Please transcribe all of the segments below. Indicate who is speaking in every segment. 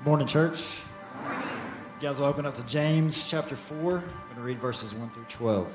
Speaker 1: Morning, church. Morning. You guys will open up to James chapter 4. I'm going to read verses 1 through 12.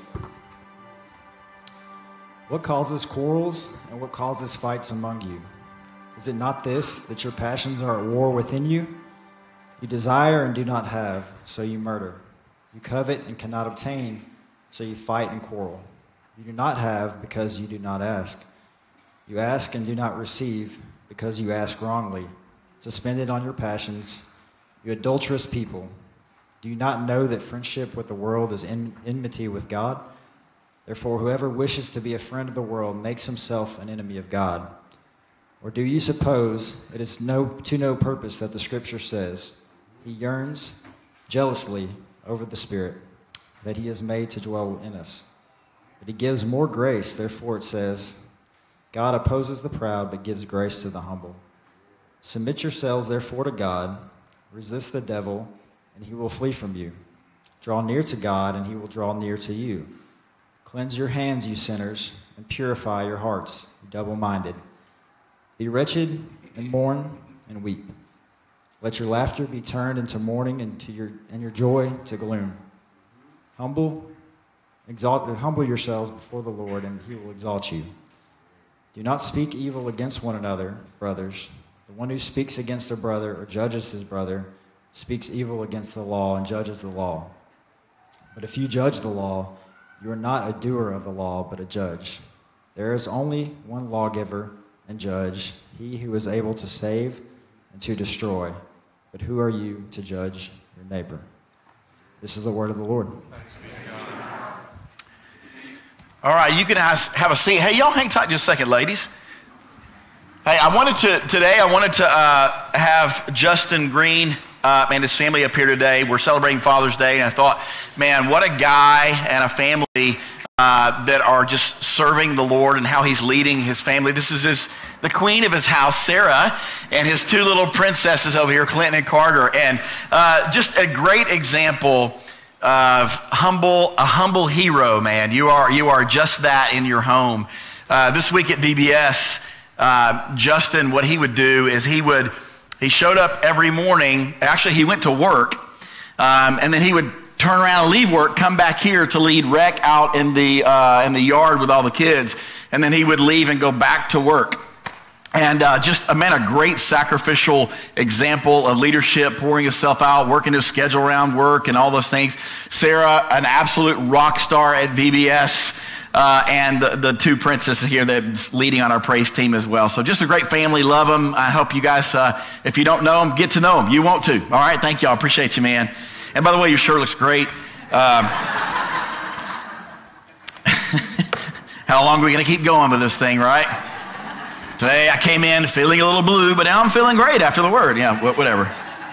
Speaker 1: What causes quarrels and what causes fights among you? Is it not this, that your passions are at war within you? You desire and do not have, so you murder. You covet and cannot obtain, so you fight and quarrel. You do not have because you do not ask. You ask and do not receive because you ask wrongly, suspended on your passions, you adulterous people. Do you not know that friendship with the world is enmity with God? Therefore, whoever wishes to be a friend of the world makes himself an enemy of God. Or do you suppose it is to no purpose that the Scripture says, He yearns jealously over the Spirit that He has made to dwell in us? But He gives more grace, therefore it says, God opposes the proud but gives grace to the humble. Submit yourselves, therefore, to God. Resist the devil, and he will flee from you. Draw near to God, and he will draw near to you. Cleanse your hands, you sinners, and purify your hearts, you double-minded. Be wretched, and mourn, and weep. Let your laughter be turned into mourning, and your joy to gloom. Humble yourselves before the Lord, and he will exalt you. Do not speak evil against one another, brothers. The one who speaks against a brother or judges his brother speaks evil against the law and judges the law. But if you judge the law, you are not a doer of the law, but a judge. There is only one lawgiver and judge, he who is able to save and to destroy. But who are you to judge your neighbor? This is the word of the Lord.
Speaker 2: All right, you can have a seat. Hey, y'all hang tight just a second, ladies. Hey, I wanted to have Justin Green and his family up here today. We're celebrating Father's Day, and I thought, man, what a guy and a family that are just serving the Lord and how he's leading his family. This is the queen of his house, Sarah, and his two little princesses over here, Clinton and Carter, and just a great example of a humble hero, man. You are just that in your home. This week at VBS, Justin, what he would do is he showed up every morning. Actually, he went to work, and then he would turn around and leave work, come back here to lead rec out in the yard with all the kids, and then he would leave and go back to work. And a great sacrificial example of leadership, pouring himself out, working his schedule around work and all those things. Sarah, an absolute rock star at VBS. And the two princesses here that's leading on our praise team as well. So just a great family. Love them. I hope you guys, if you don't know them, get to know them. You want to. All right. Thank y'all. Appreciate you, man. And by the way, your shirt looks great. How long are we going to keep going with this thing, right? Today I came in feeling a little blue, but now I'm feeling great after the word. Yeah, whatever.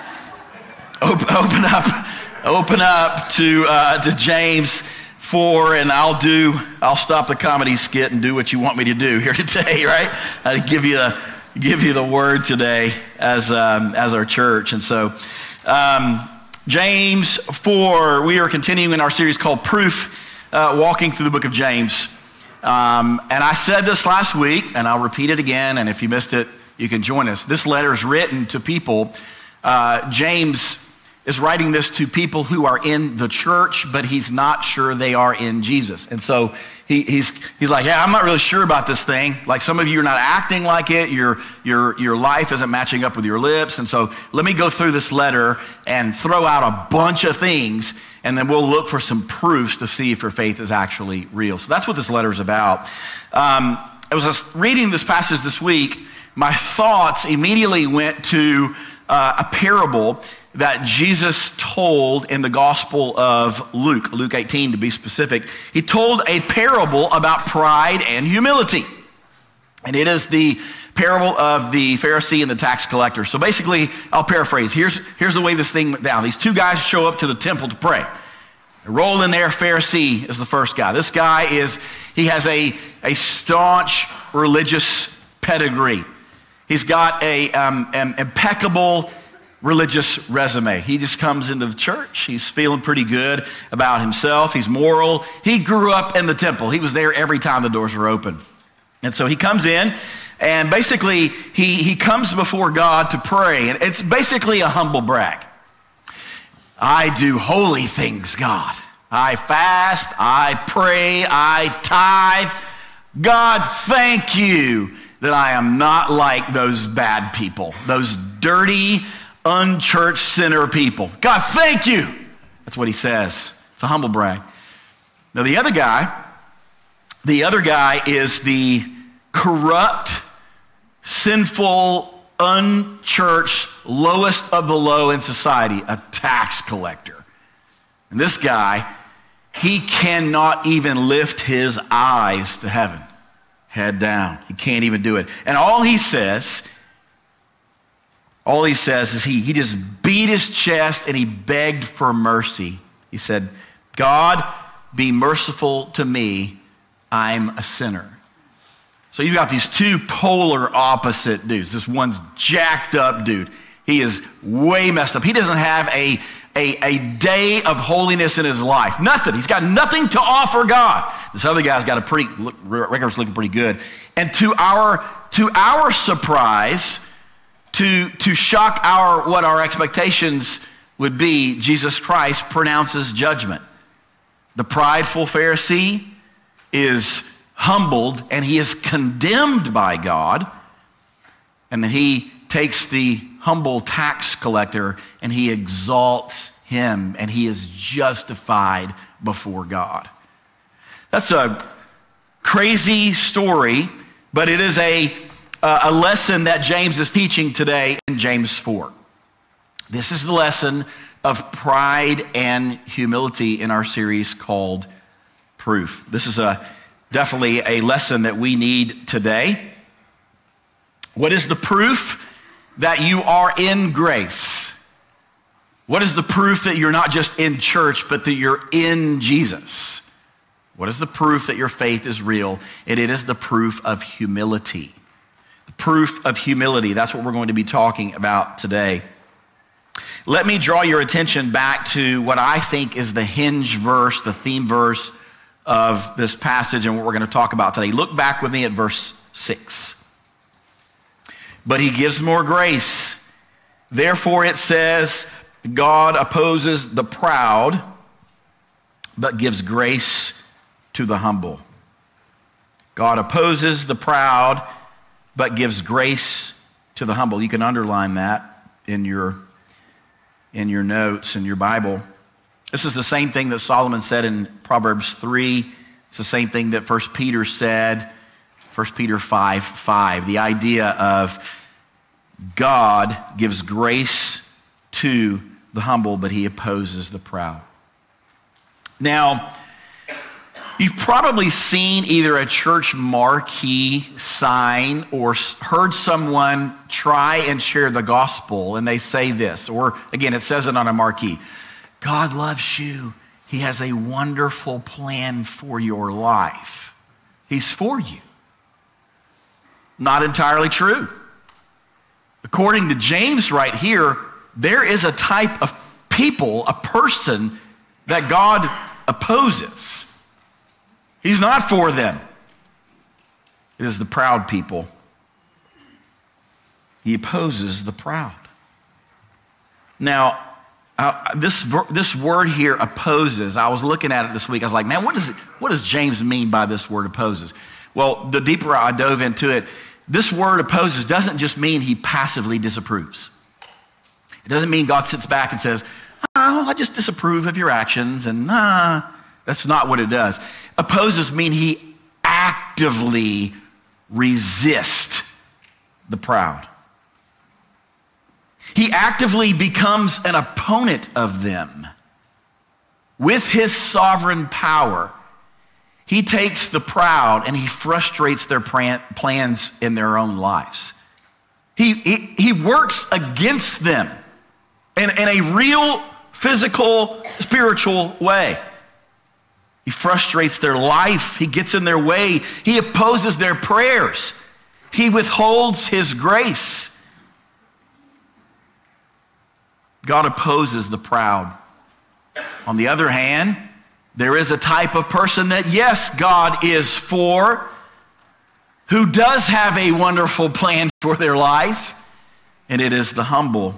Speaker 2: Open up to James 4, and I'll stop the comedy skit and do what you want me to do here today, right? I give you the word today as our church. And so James 4, we are continuing in our series called Proof, walking through the book of James. And I said this last week, and I'll repeat it again, and if you missed it, you can join us. This letter is written to people. James is writing this to people who are in the church, but he's not sure they are in Jesus. And so he's like, yeah, I'm not really sure about this thing. Like some of you are not acting like it. Your life isn't matching up with your lips. And so let me go through this letter and throw out a bunch of things, and then we'll look for some proofs to see if your faith is actually real. So that's what this letter is about. I was reading this passage this week. My thoughts immediately went to a parable that Jesus told in the Gospel of Luke 18 to be specific. He told a parable about pride and humility. And it is the parable of the Pharisee and the tax collector. So basically, I'll paraphrase. Here's the way this thing went down. These two guys show up to the temple to pray. They roll in there. Pharisee is the first guy. This guy he has a staunch religious pedigree. He's got an impeccable religious resume. He just comes into the church. He's feeling pretty good about himself. He's moral. He grew up in the temple. He was there every time the doors were open. And so he comes in, And basically, he comes before God to pray. And it's basically a humble brag. I do holy things, God. I fast, I pray, I tithe. God, thank you that I am not like those bad people, those dirty, unchurched sinner people. God, thank you. That's what he says. It's a humble brag. Now, the other guy is the corrupt, sinful, unchurched, lowest of the low in society, a tax collector. And this guy, he cannot even lift his eyes to heaven. Head down. He can't even do it. And all he says is he just beat his chest and he begged for mercy. He said, God, be merciful to me. I'm a sinner. So you've got these two polar opposite dudes. This one's jacked up dude. He is way messed up. He doesn't have a day of holiness in his life. Nothing. He's got nothing to offer God. This other guy's got record's looking pretty good. And to our surprise, to shock what our expectations would be, Jesus Christ pronounces judgment. The prideful Pharisee is humbled and he is condemned by God. And then he takes the humble tax collector and he exalts him and he is justified before God. That's a crazy story, but it is a lesson that James is teaching today in James 4. This is the lesson of pride and humility in our series called Proof. This is definitely a lesson that we need today. What is the proof that you are in grace? What is the proof that you're not just in church, but that you're in Jesus? What is the proof that your faith is real? And it is the proof of humility. The proof of humility. That's what we're going to be talking about today. Let me draw your attention back to what I think is the hinge verse, the theme verse of this passage and what we're going to talk about today. Look back with me at verse 6. But he gives more grace. Therefore it says, God opposes the proud, but gives grace to the humble. God opposes the proud, but gives grace to the humble. You can underline that in your notes in your Bible. This is the same thing that Solomon said in Proverbs 3. It's the same thing that 1 Peter said, 1 Peter 5:5. The idea of God gives grace to the humble, but he opposes the proud. Now, you've probably seen either a church marquee sign or heard someone try and share the gospel and they say this, or again, it says it on a marquee. God loves you. He has a wonderful plan for your life. He's for you. Not entirely true. According to James right here, there is a type of people, a person that God opposes. He's not for them. It is the proud people. He opposes the proud. Now, this word here, opposes, I was looking at it this week. I was like, man, what does James mean by this word opposes? Well, the deeper I dove into it, this word opposes doesn't just mean he passively disapproves. It doesn't mean God sits back and says, I just disapprove of your actions, and that's not what it does. Opposes mean he actively resists the proud. He actively becomes an opponent of them. With his sovereign power, he takes the proud and he frustrates their plans in their own lives. He works against them in a real, physical, spiritual way. He frustrates their life. He gets in their way. He opposes their prayers. He withholds his grace. God opposes the proud. On the other hand, there is a type of person that, yes, God is for, who does have a wonderful plan for their life, and it is the humble.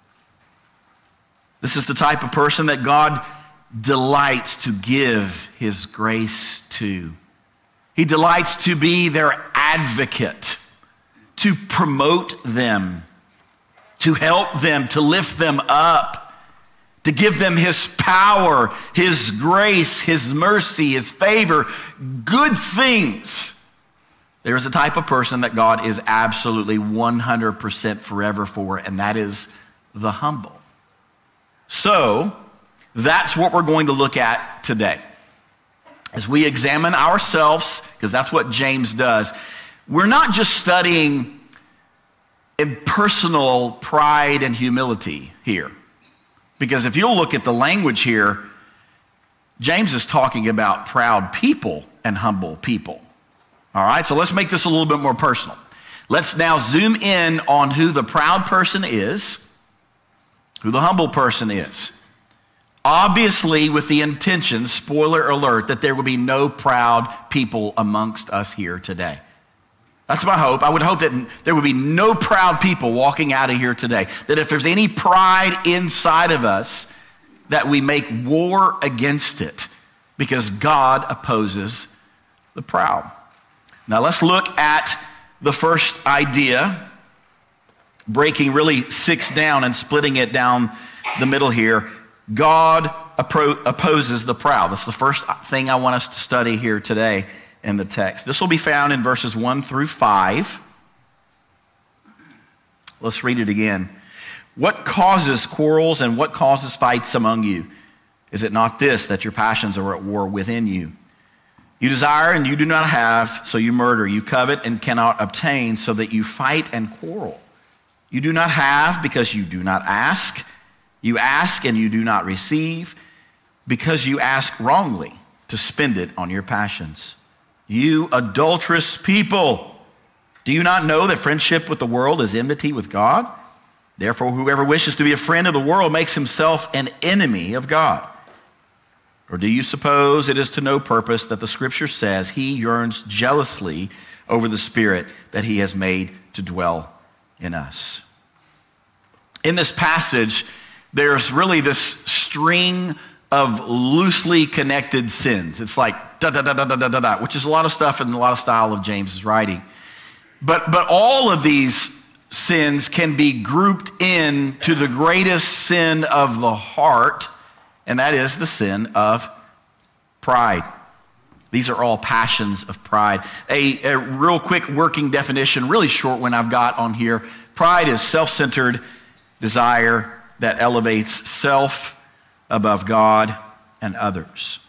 Speaker 2: This is the type of person that God delights to give his grace to. He delights to be their advocate, to promote them, to help them, to lift them up, to give them his power, his grace, his mercy, his favor, good things. There is a type of person that God is absolutely 100% forever for, and that is the humble. So, that's what we're going to look at today. As we examine ourselves, because that's what James does, we're not just studying impersonal pride and humility here. Because if you'll look at the language here, James is talking about proud people and humble people. All right, so let's make this a little bit more personal. Let's now zoom in on who the proud person is, who the humble person is. Obviously, with the intention, spoiler alert, that there will be no proud people amongst us here today. That's my hope. I would hope that there would be no proud people walking out of here today. That if there's any pride inside of us, that we make war against it, because God opposes the proud. Now let's look at the first idea, breaking really 6 down and splitting it down the middle here. God opposes the proud. That's the first thing I want us to study here today in the text. This will be found in verses 1 through 5. Let's read it again. What causes quarrels and what causes fights among you? Is it not this, that your passions are at war within you? You desire and you do not have, so you murder. You covet and cannot obtain, so that you fight and quarrel. You do not have because you do not ask. You ask and you do not receive, because you ask wrongly to spend it on your passions. You adulterous people, do you not know that friendship with the world is enmity with God? Therefore, whoever wishes to be a friend of the world makes himself an enemy of God. Or do you suppose it is to no purpose that the scripture says he yearns jealously over the Spirit that he has made to dwell in us? In this passage, there's really this string of loosely connected sins. It's like da da da da da da da, which is a lot of stuff in a lot of style of James's writing. But all of these sins can be grouped in to the greatest sin of the heart, and that is the sin of pride. These are all passions of pride. A real quick working definition, really short one I've got on here. Pride is self-centered desire that elevates self above God and others.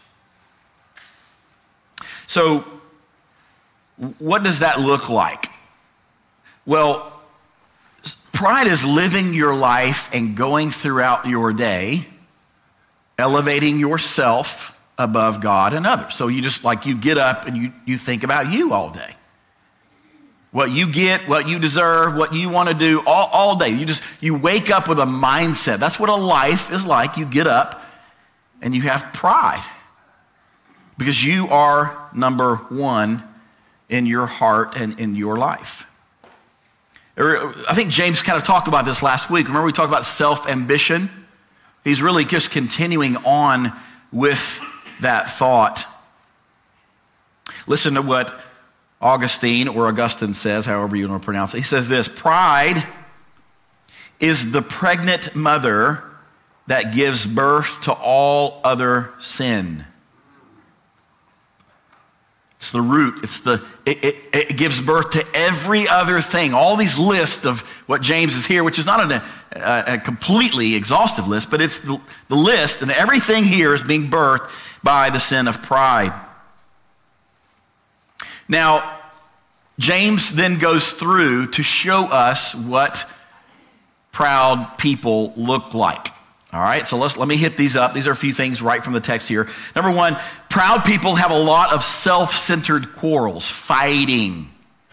Speaker 2: So, what does that look like? Well, pride is living your life and going throughout your day, elevating yourself above God and others. So you just you get up and you think about you all day. What you get, what you deserve, what you want to do all day. You wake up with a mindset. That's what a life is like. You get up and you have pride because you are number one in your heart and in your life. I think James kind of talked about this last week. Remember we talked about self-ambition? He's really just continuing on with that thought. Listen to what Augustine or Augustine says, however you want to pronounce it. He says this: pride is the pregnant mother that gives birth to all other sin. It's the root. It gives birth to every other thing. All these lists of what James is here, which is not a completely exhaustive list, but it's the list, and everything here is being birthed by the sin of pride. Now, James then goes through to show us what proud people look like. All right, so let me hit these up. These are a few things right from the text here. Number one, proud people have a lot of self-centered quarrels, fighting.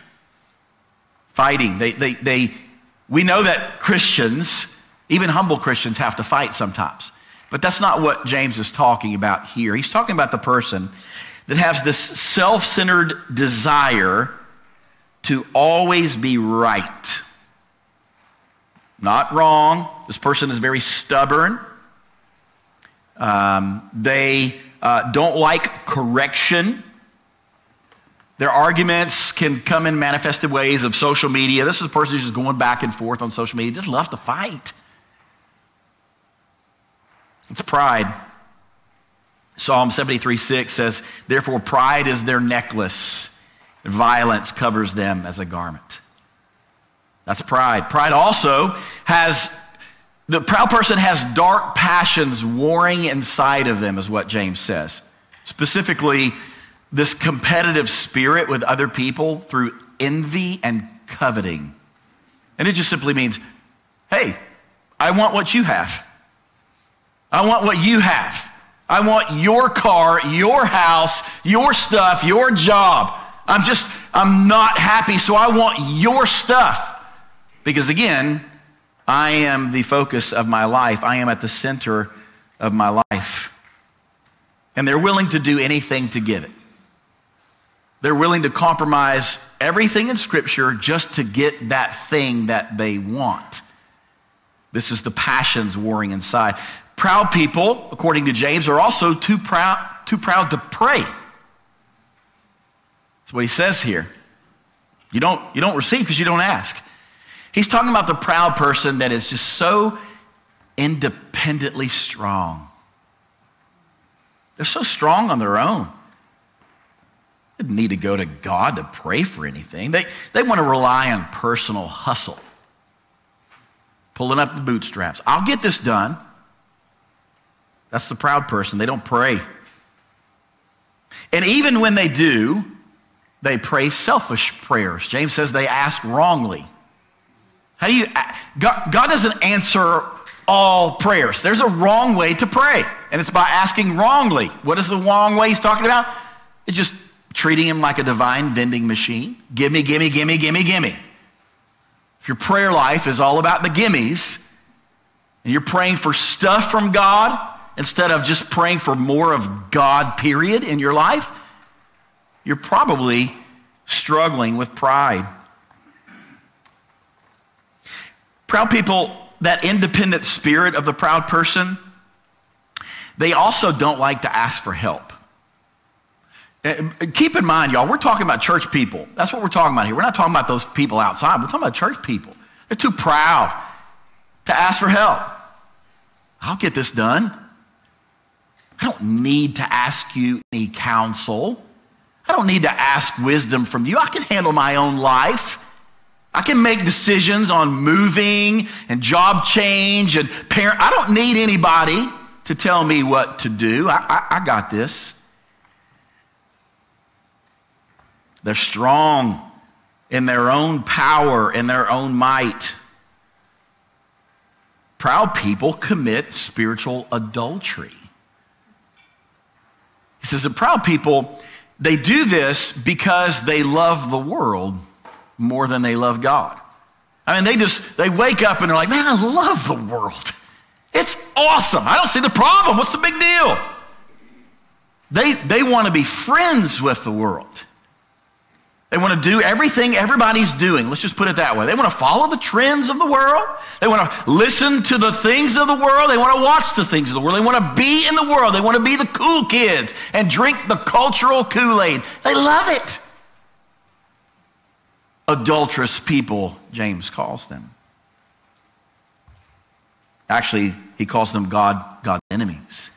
Speaker 2: We know that Christians, even humble Christians, have to fight sometimes. But that's not what James is talking about here. He's talking about the person that has this self-centered desire to always be right. Not wrong. This person is very stubborn. They don't like correction. Their arguments can come in manifested ways of social media. This is a person who's just going back and forth on social media, just loves to fight. It's pride. Psalm 73:6 says, therefore pride is their necklace, and violence covers them as a garment. That's pride. Pride also the proud person has dark passions warring inside of them, is what James says. Specifically, this competitive spirit with other people through envy and coveting. And it just simply means, hey, I want what you have. I want what you have. I want your car, your house, your stuff, your job. I'm not happy, so I want your stuff. Because again, I am the focus of my life. I am at the center of my life. And they're willing to do anything to get it. They're willing to compromise everything in Scripture just to get that thing that they want. This is the passions warring inside. Proud people, according to James, are also too proud to pray. That's what he says here. You don't receive because you don't ask. He's talking about the proud person that is just so independently strong. They're so strong on their own. They didn't need to go to God to pray for anything. They want to rely on personal hustle. Pulling up the bootstraps. I'll get this done. That's the proud person. They don't pray. And even when they do, they pray selfish prayers. James says they ask wrongly. God doesn't answer all prayers. There's a wrong way to pray, and it's by asking wrongly. What is the wrong way he's talking about? It's just treating him like a divine vending machine. Gimme, gimme, gimme, gimme, gimme. If your prayer life is all about the gimmies, and you're praying for stuff from God instead of just praying for more of God, period, in your life, you're probably struggling with pride. Proud people, that independent spirit of the proud person, they also don't like to ask for help. Keep in mind, y'all, we're talking about church people. That's what we're talking about here. We're not talking about those people outside. We're talking about church people. They're too proud to ask for help. I'll get this done. I don't need to ask you any counsel. I don't need to ask wisdom from you. I can handle my own life. I can make decisions on moving and job change and parent. I don't need anybody to tell me what to do. I got this. They're strong in their own power and their own might. Proud people commit spiritual adultery. He says that proud people, they do this because they love the world more than they love God. I mean, they wake up and they're like, man, I love the world. It's awesome. I don't see the problem. What's the big deal? They want to be friends with the world. They want to do everything everybody's doing. Let's just put it that way. They want to follow the trends of the world. They want to listen to the things of the world. They want to watch the things of the world. They want to be in the world. They want to be the cool kids and drink the cultural Kool-Aid. They love it. Adulterous people, James calls them. Actually, he calls them God's enemies.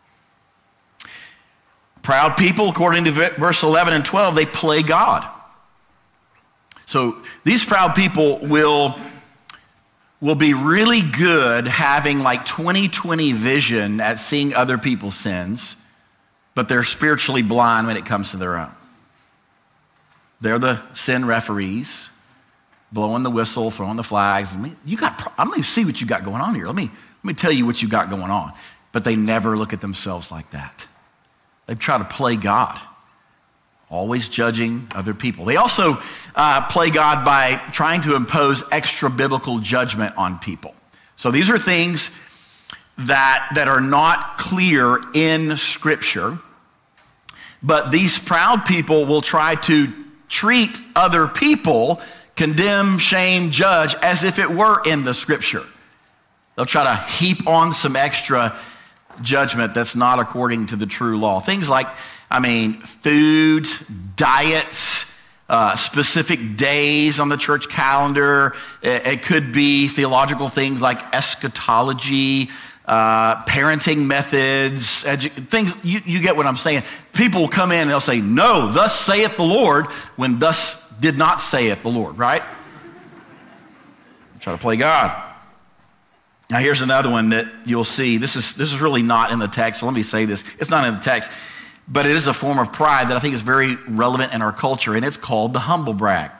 Speaker 2: Proud people, according to verse 11 and 12, they play God. So these proud people will be really good having like 20/20 vision at seeing other people's sins, but they're spiritually blind when it comes to their own. They're the sin referees, blowing the whistle, throwing the flags. I'm going to see what you got going on here. Let me tell you what you got going on. But they never look at themselves like that. They try to play God, always judging other people. They also play God by trying to impose extra biblical judgment on people. So these are things that are not clear in Scripture, but these proud people will try to treat other people, condemn, shame, judge, as if it were in the scripture. They'll try to heap on some extra judgment that's not according to the true law. Things like, food, diets, specific days on the church calendar. It could be theological things like eschatology, parenting methods, things, you get what I'm saying. People will come in and they'll say, no, thus saith the Lord, when thus did not saith the Lord, right? Try to play God. Now here's another one that you'll see. This is really not in the text, so let me say this. It's not in the text, but it is a form of pride that I think is very relevant in our culture, and it's called the humble brag.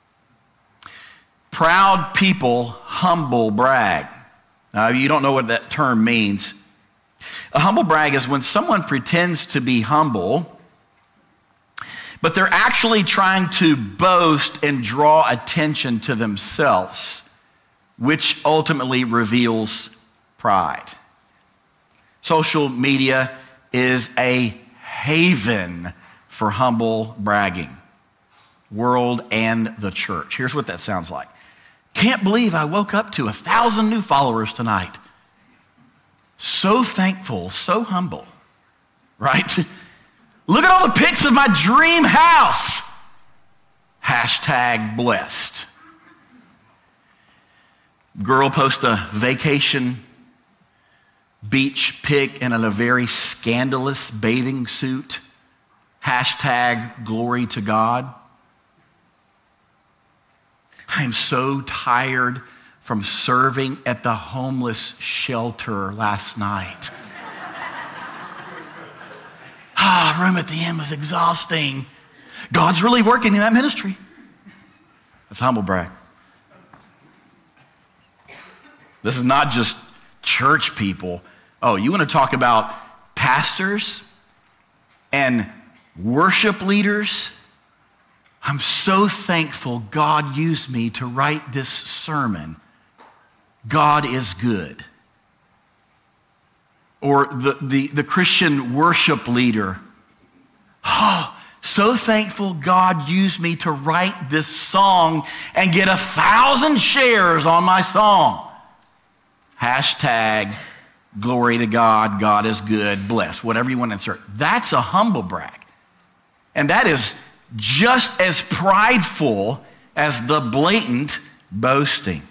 Speaker 2: Proud people humble brag. Now, you don't know what that term means. A humble brag is when someone pretends to be humble, but they're actually trying to boast and draw attention to themselves, which ultimately reveals pride. Social media is a haven for humble bragging, world and the church. Here's what that sounds like. Can't believe I woke up to 1,000 new followers tonight. So thankful, so humble, right? Look at all the pics of my dream house. Hashtag blessed. Girl posts a vacation beach pic in a very scandalous bathing suit. Hashtag glory to God. I am so tired from serving at the homeless shelter last night. Room at the end was exhausting. God's really working in that ministry. That's humble brag. This is not just church people. Oh, you want to talk about pastors and worship leaders? I'm so thankful God used me to write this sermon. God is good. Or the Christian worship leader. Oh, so thankful God used me to write this song and get 1,000 shares on my song. Hashtag glory to God, God is good, bless, whatever you want to insert. That's a humble brag. And that is just as prideful as the blatant boasting.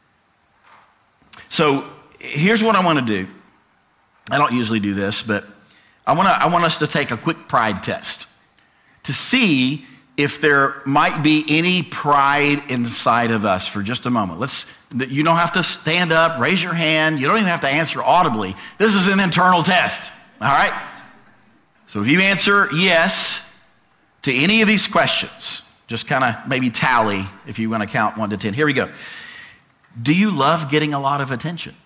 Speaker 2: So here's what I want to do. I don't usually do this, but I want us to take a quick pride test to see if there might be any pride inside of us for just a moment. You don't have to stand up, raise your hand. You don't even have to answer audibly. This is an internal test, all right? So if you answer yes to any of these questions, just kind of maybe tally if you want to count 1 to 10. Here we go. Do you love getting a lot of attention?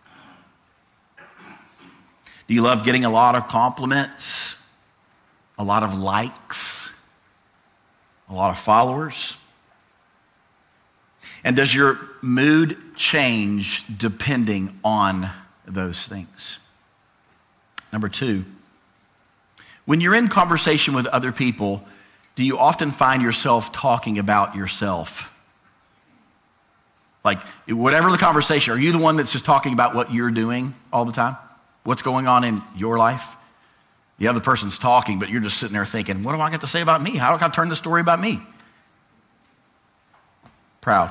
Speaker 2: Do you love getting a lot of compliments, a lot of likes, a lot of followers? And does your mood change depending on those things? Number 2, when you're in conversation with other people, do you often find yourself talking about yourself? Like, whatever the conversation, are you the one that's just talking about what you're doing all the time? What's going on in your life? The other person's talking, but you're just sitting there thinking, what do I get to say about me? How do I turn the story about me? Proud.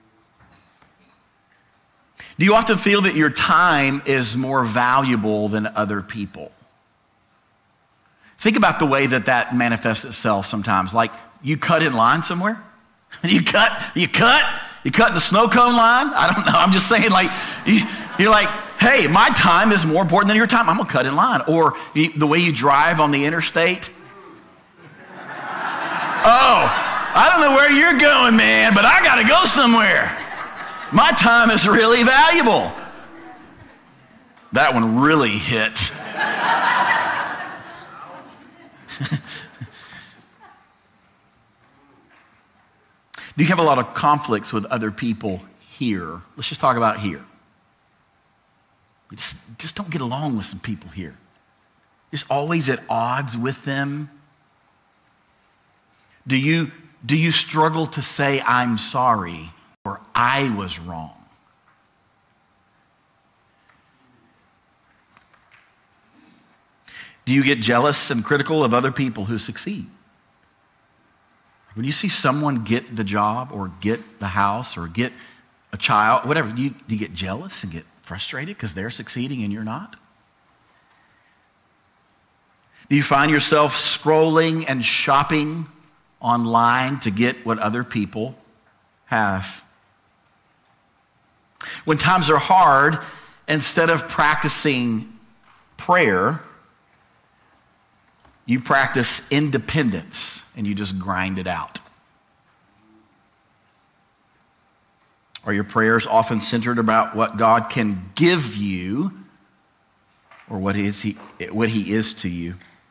Speaker 2: Do you often feel that your time is more valuable than other people? Think about the way that manifests itself sometimes. Like, you cut in line somewhere. You cut in the snow cone line. I don't know. I'm just saying, like, you're like, hey, my time is more important than your time. I'm gonna cut in line. Or the way you drive on the interstate. Oh, I don't know where you're going, man, but I gotta go somewhere. My time is really valuable. That one really hit. Do you have a lot of conflicts with other people here? Let's just talk about here. You just don't get along with some people here. Just always at odds with them. Do you do you struggle to say, I'm sorry, or I was wrong? Do you get jealous and critical of other people who succeed? When you see someone get the job or get the house or get a child, whatever, do you get jealous and get frustrated because they're succeeding and you're not? Do you find yourself scrolling and shopping online to get what other people have? When times are hard, instead of practicing prayer, you practice independence and you just grind it out. Are your prayers often centered about what God can give you or what he is to you?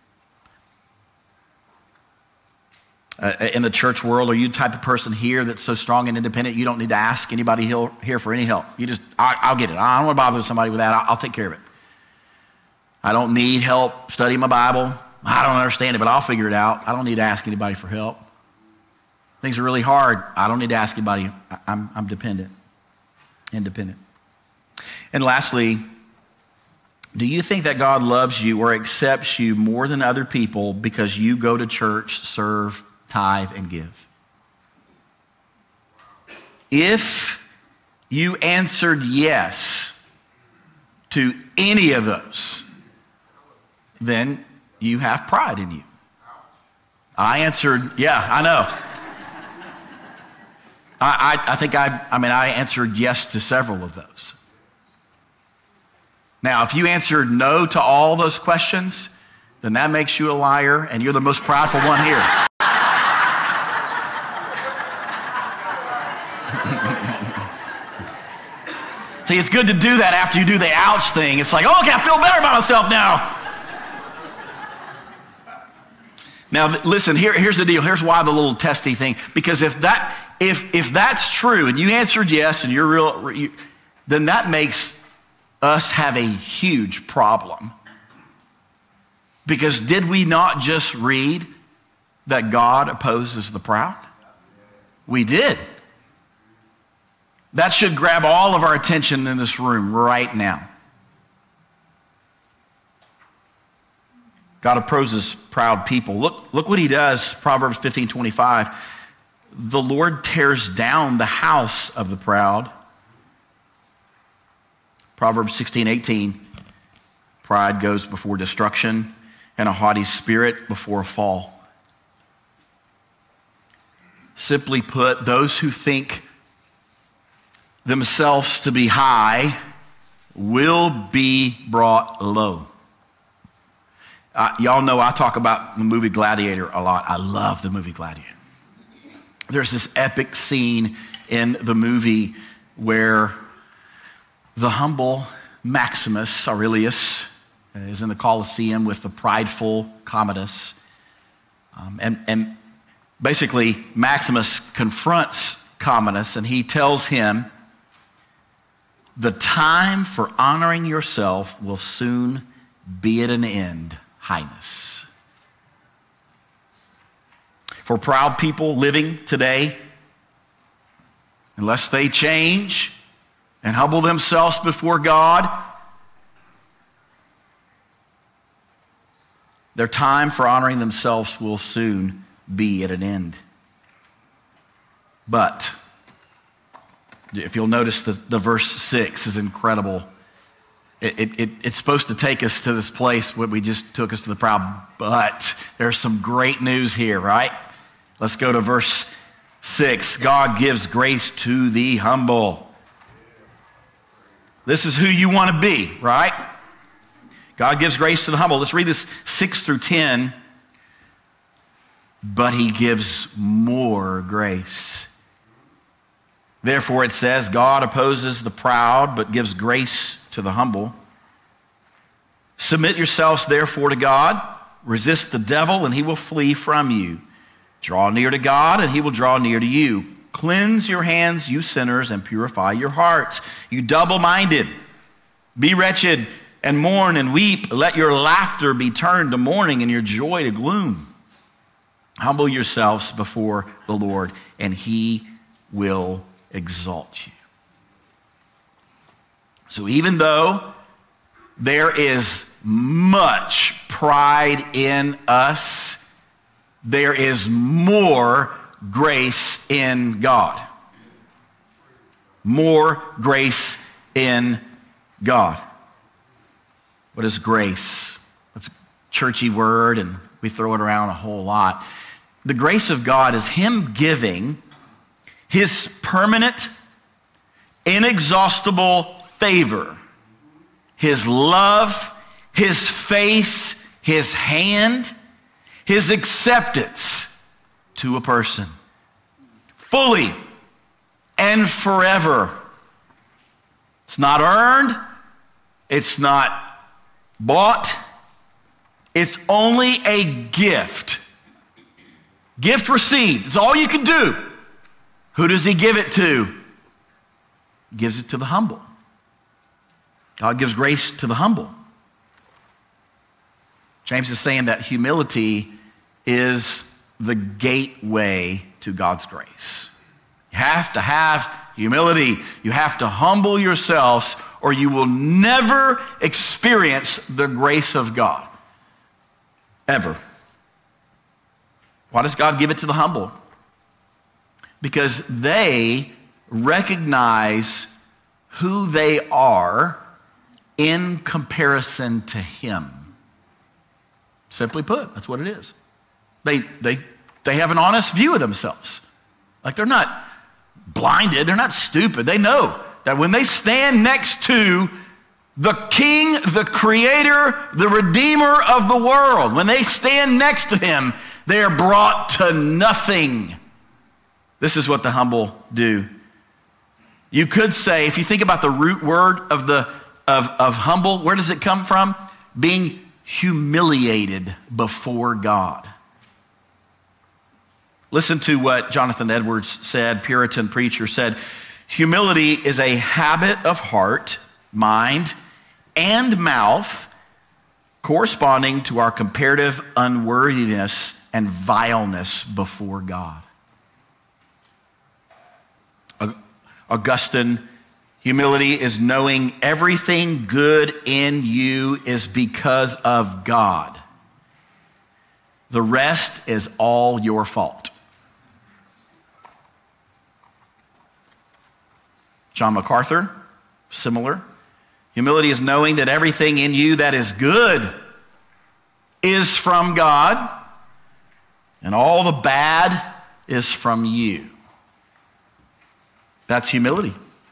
Speaker 2: In the church world, are you the type of person here that's so strong and independent you don't need to ask anybody here for any help? You just, I'll get it. I don't want to bother somebody with that. I'll take care of it. I don't need help studying my Bible. I don't understand it, but I'll figure it out. I don't need to ask anybody for help. Things are really hard. I don't need to ask anybody. I'm independent. And lastly, do you think that God loves you or accepts you more than other people because you go to church, serve, tithe, and give? If you answered yes to any of those, then you have pride in you. I answered, yeah, I know. I answered yes to several of those. Now, if you answered no to all those questions, then that makes you a liar, and you're the most prideful one here. See, it's good to do that after you do the ouch thing. It's like, oh, okay, I feel better about myself now. Now, listen, here's the deal. Here's why the little testy thing. Because if that's true, and you answered yes, and you're real, then that makes us have a huge problem. Because did we not just read that God opposes the proud? We did. That should grab all of our attention in this room right now. God opposes proud people. Look what he does, Proverbs 15:25. The Lord tears down the house of the proud. Proverbs 16:18. Pride goes before destruction, and a haughty spirit before a fall. Simply put, those who think themselves to be high will be brought low. Y'all know I talk about the movie Gladiator a lot. I love the movie Gladiator. There's this epic scene in the movie where the humble Maximus Aurelius is in the Colosseum with the prideful Commodus. And basically, Maximus confronts Commodus and he tells him, the time for honoring yourself will soon be at an end, Highness. For proud people living today, unless they change and humble themselves before God, their time for honoring themselves will soon be at an end. But if you'll notice, the verse 6 is incredible. It's supposed to take us to this place where we just took us to the proud, but there's some great news here, right? Let's go to verse 6. God gives grace to the humble. This is who you want to be, right? God gives grace to the humble. Let's read this 6 through 10. But he gives more grace. Therefore it says, God opposes the proud, but gives grace to the humble. Submit yourselves therefore to God. Resist the devil, and he will flee from you. Draw near to God, and he will draw near to you. Cleanse your hands, you sinners, and purify your hearts, you double-minded. Be wretched and mourn and weep. Let your laughter be turned to mourning and your joy to gloom. Humble yourselves before the Lord, and he will exalt you. So even though there is much pride in us, there is more grace in God. More grace in God. What is grace? It's a churchy word, and we throw it around a whole lot. The grace of God is him giving his permanent, inexhaustible favor, his love, his face, his hand, his acceptance to a person, fully and forever. It's not earned, it's not bought, it's only a gift. Gift received. It's all you can do. Who does he give it to? He gives it to the humble. God gives grace to the humble. James is saying that humility is the gateway to God's grace. You have to have humility. You have to humble yourselves, or you will never experience the grace of God. Ever. Why does God give it to the humble? Because they recognize who they are in comparison to him. Simply put, that's what it is. They have an honest view of themselves. Like, they're not blinded, they're not stupid. They know that when they stand next to the King, the Creator, the Redeemer of the world, when they stand next to him, they are brought to nothing. This is what the humble do. You could say, if you think about the root word of humble, where does it come from? Being humiliated before God. Listen to what Jonathan Edwards said, Puritan preacher, said, humility is a habit of heart, mind, and mouth corresponding to our comparative unworthiness and vileness before God. Augustine, humility is knowing everything good in you is because of God. The rest is all your fault. John MacArthur, similar. Humility is knowing that everything in you that is good is from God, and all the bad is from you. That's humility.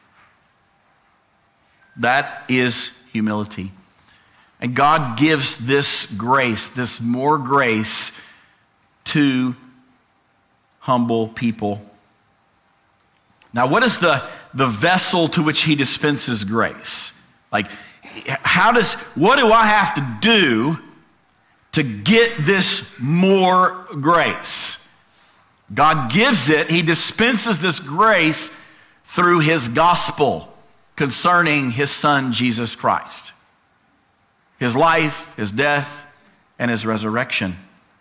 Speaker 2: That is humility. And God gives this grace, this more grace, to humble people. Now, what is the vessel to which he dispenses grace? Like, what do I have to do to get this more grace? God gives it, he dispenses this grace through his gospel concerning his son, Jesus Christ. His life, his death, and his resurrection.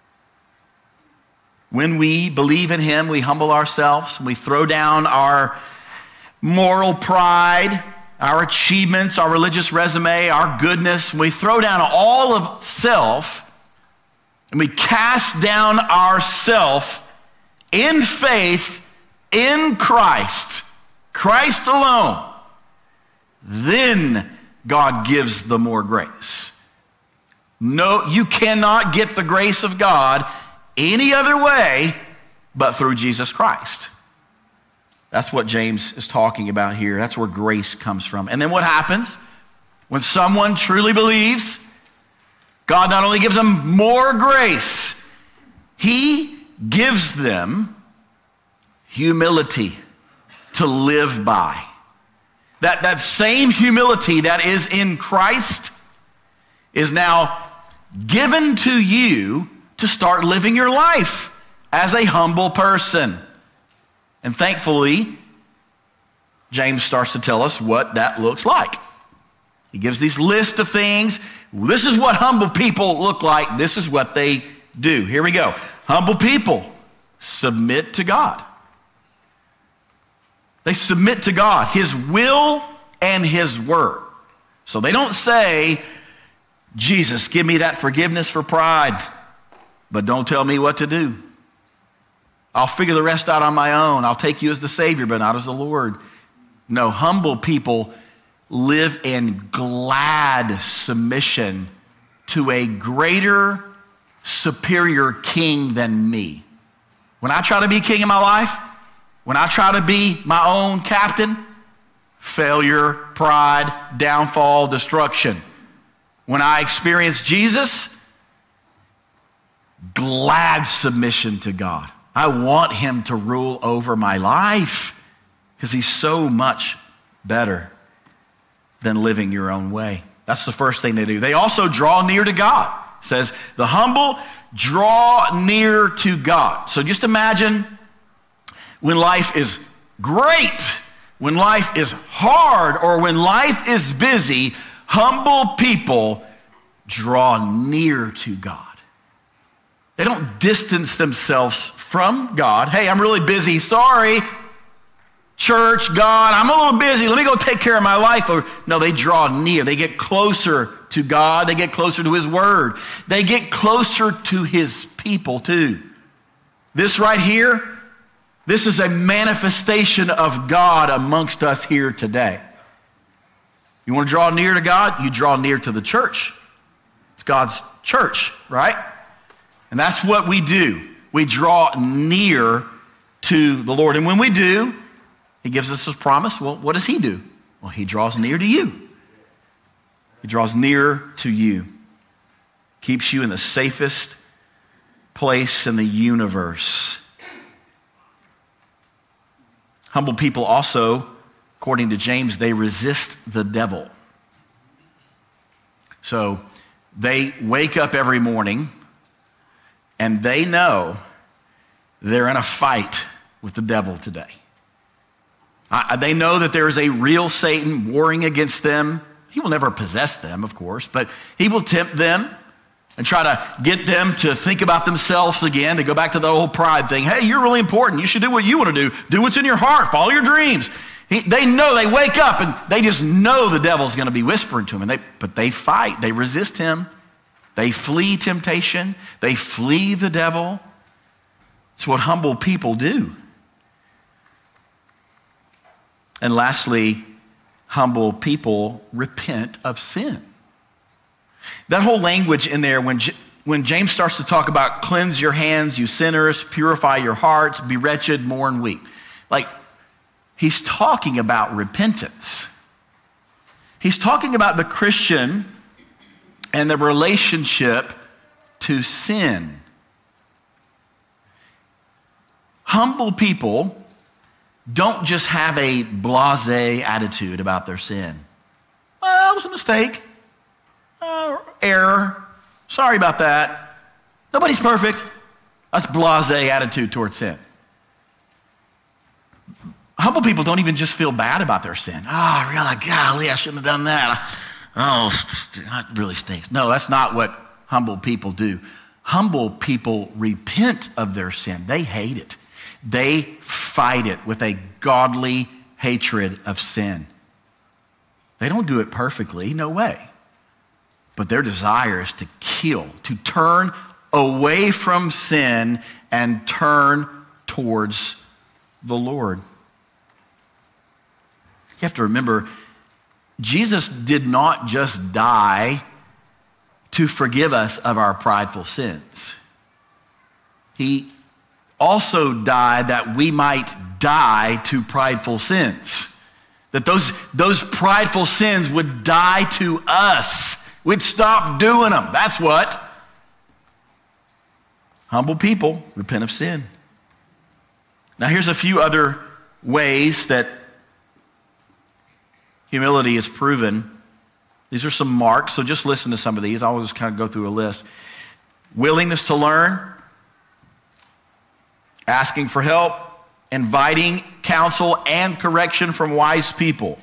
Speaker 2: When we believe in him, we humble ourselves, we throw down our moral pride, our achievements, our religious resume, our goodness. We throw down all of self, and we cast down ourself in faith in Christ, Christ alone. Then God gives the more grace. No, you cannot get the grace of God any other way but through Jesus Christ. That's what James is talking about here. That's where grace comes from. And then what happens? When someone truly believes, God not only gives them more grace, he gives them humility to live by. That same humility that is in Christ is now given to you to start living your life as a humble person. And thankfully, James starts to tell us what that looks like. He gives these lists of things. This is what humble people look like. This is what they do. Here we go. Humble people submit to God. They submit to God, his will and his word. So they don't say, Jesus, give me that forgiveness for pride, but don't tell me what to do. I'll figure the rest out on my own. I'll take you as the Savior, but not as the Lord. No, humble people live in glad submission to a greater, superior king than me. When I try to be king in my life, when I try to be my own captain, failure, pride, downfall, destruction. When I experience Jesus, glad submission to God. I want him to rule over my life because he's so much better than living your own way. That's the first thing they do. They also draw near to God. It says, the humble draw near to God. So just imagine when life is great, when life is hard, or when life is busy, humble people draw near to God. They don't distance themselves from God. Hey, I'm really busy. Sorry, church, God, I'm a little busy. Let me go take care of my life. Or no, they draw near. They get closer to God. They get closer to his word. They get closer to his people too. This right here, this is a manifestation of God amongst us here today. You want to draw near to God? You draw near to the church. It's God's church, right? And that's what we do. We draw near to the Lord. And when we do, he gives us a promise. Well, what does he do? Well, he draws near to you. He draws near to you. Keeps you in the safest place in the universe. Humble people also, according to James, they resist the devil. So they wake up every morning and they know they're in a fight with the devil today. They know that there is a real Satan warring against them. He will never possess them, of course, but he will tempt them and try to get them to think about themselves again, to go back to the old pride thing. Hey, you're really important. You should do what you want to do. Do what's in your heart. Follow your dreams. They know, they wake up and they just know the devil's going to be whispering to them. But they fight. They resist him. They flee temptation. They flee the devil. It's what humble people do. And lastly, humble people repent of sin. That whole language in there, when James starts to talk about cleanse your hands, you sinners, purify your hearts, be wretched, mourn, weep. Like, he's talking about repentance. He's talking about the Christian and the relationship to sin. Humble people don't just have a blasé attitude about their sin. Well, it was a mistake. Error. Sorry about that. Nobody's perfect. That's blasé attitude towards sin. Humble people don't even just feel bad about their sin. Oh, really? Golly, I shouldn't have done that. Oh, that really stinks. No, that's not what humble people do. Humble people repent of their sin. They hate it. They fight it with a godly hatred of sin. They don't do it perfectly, no way. But their desire is to kill, to turn away from sin and turn towards the Lord. You have to remember, Jesus did not just die to forgive us of our prideful sins. He also died that we might die to prideful sins. That those prideful sins would die to us. We'd stop doing them. That's what. Humble people repent of sin. Now here's a few other ways that humility is proven. These are some marks, so just listen to some of these. I'll just kind of go through a list. Willingness to learn, asking for help, inviting counsel and correction from wise people.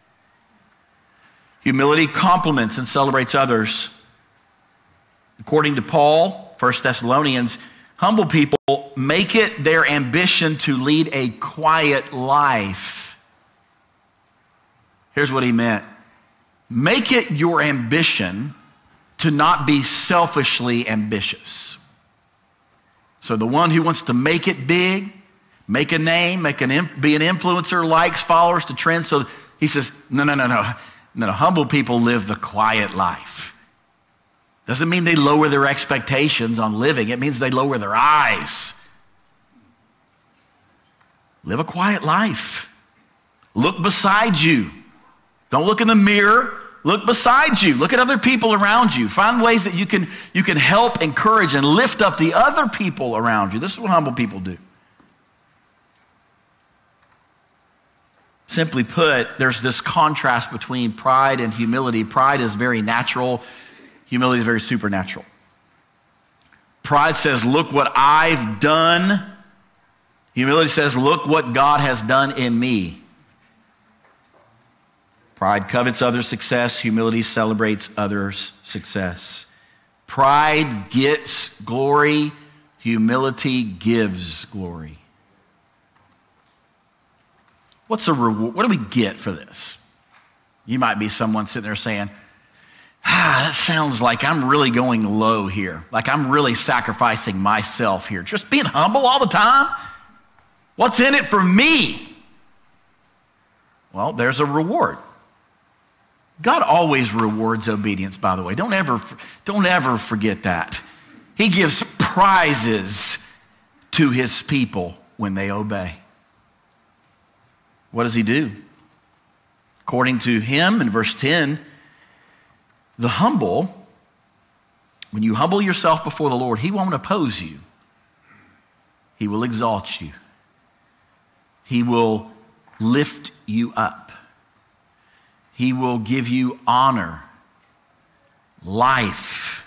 Speaker 2: Humility compliments and celebrates others. According to Paul, 1 Thessalonians, Humble people make it their ambition to lead a quiet life. Here's what he meant. Make it your ambition to not be selfishly ambitious. So the one who wants to make it big, make a name, be an influencer, likes, followers to trends. So he says, no. Humble people live the quiet life. Doesn't mean they lower their expectations on living. It means they lower their eyes. Live a quiet life. Look beside you. Don't look in the mirror. Look beside you. Look at other people around you. Find ways that you can help, encourage, and lift up the other people around you. This is what humble people do. Simply put, there's this contrast between pride and humility. Pride is very natural. Humility is very supernatural. Pride says, look what I've done. Humility says, look what God has done in me. Pride covets others' success. Humility celebrates others' success. Pride gets glory. Humility gives glory. What's a reward? What do we get for this? You might be someone sitting there saying, that sounds like I'm really going low here. Like I'm really sacrificing myself here. Just being humble all the time? What's in it for me? Well, there's a reward. God always rewards obedience, by the way. Don't ever forget that. He gives prizes to his people when they obey. What does he do? According to him, in verse 10, the humble, when you humble yourself before the Lord, he won't oppose you. He will exalt you. He will lift you up. He will give you honor, life.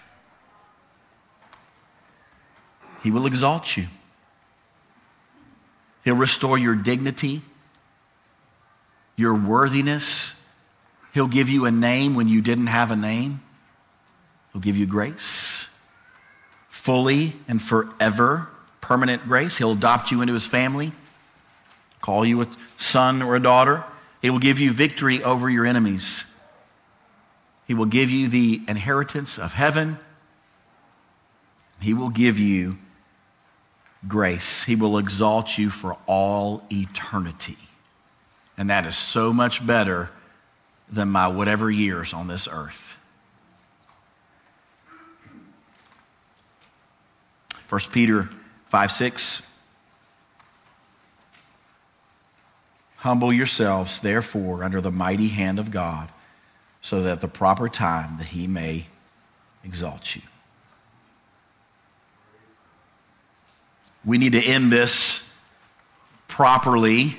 Speaker 2: He will exalt you. He'll restore your dignity, your worthiness. He'll give you a name when you didn't have a name. He'll give you grace, fully and forever, permanent grace. He'll adopt you into his family, call you a son or a daughter. He will give you victory over your enemies. He will give you the inheritance of heaven. He will give you grace. He will exalt you for all eternity. And that is so much better than my whatever years on this earth. 1 Peter 5:6. Humble yourselves, therefore, under the mighty hand of God, so that at the proper time that he may exalt you. We need to end this properly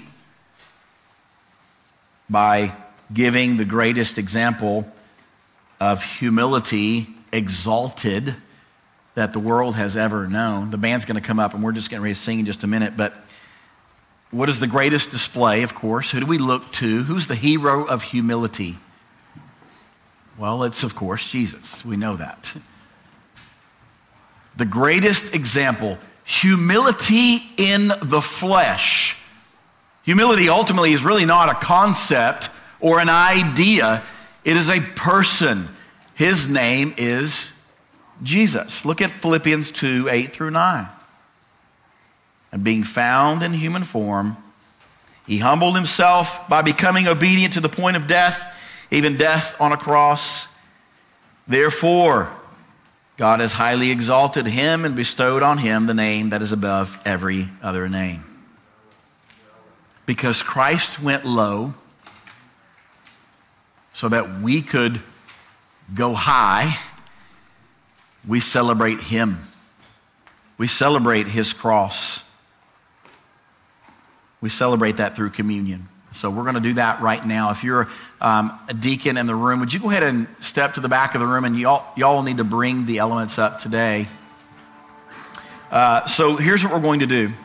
Speaker 2: by giving the greatest example of humility exalted that the world has ever known. The band's going to come up and we're just getting ready to sing in just a minute, but what is the greatest display, of course? Who do we look to? Who's the hero of humility? Well, it's, of course, Jesus. We know that. The greatest example, humility in the flesh. Humility ultimately is really not a concept or an idea. It is a person. His name is Jesus. Look at Philippians 2:8-9. And being found in human form, he humbled himself by becoming obedient to the point of death, even death on a cross. Therefore, God has highly exalted him and bestowed on him the name that is above every other name. Because Christ went low so that we could go high, we celebrate him. We celebrate his cross. We celebrate that through communion. So we're going to do that right now. If you're a deacon in the room, would you go ahead and step to the back of the room, and y'all will need to bring the elements up today. So here's what we're going to do.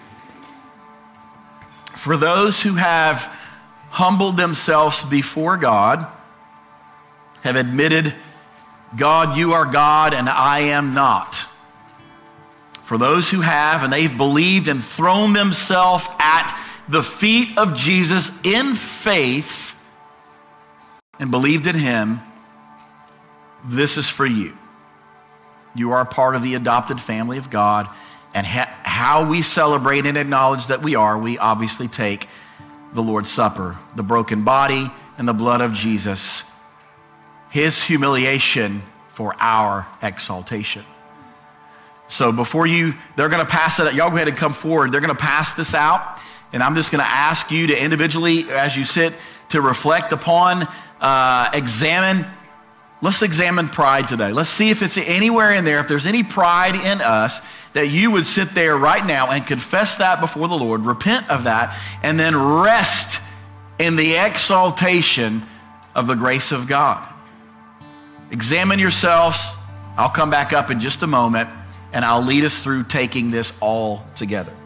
Speaker 2: For those who have humbled themselves before God, have admitted, God, you are God and I am not. For those who have, and they've believed and thrown themselves at the feet of Jesus in faith and believed in him, this is for you. You are a part of the adopted family of God. And how we celebrate and acknowledge that we obviously take the Lord's Supper, the broken body and the blood of Jesus, his humiliation for our exaltation. So they're going to pass it out. Y'all go ahead and come forward. They're going to pass this out. And I'm just going to ask you to individually, as you sit, to reflect upon, examine. Let's examine pride today. Let's see if it's anywhere in there, if there's any pride in us, that you would sit there right now and confess that before the Lord, repent of that, and then rest in the exaltation of the grace of God. Examine yourselves. I'll come back up in just a moment, and I'll lead us through taking this all together.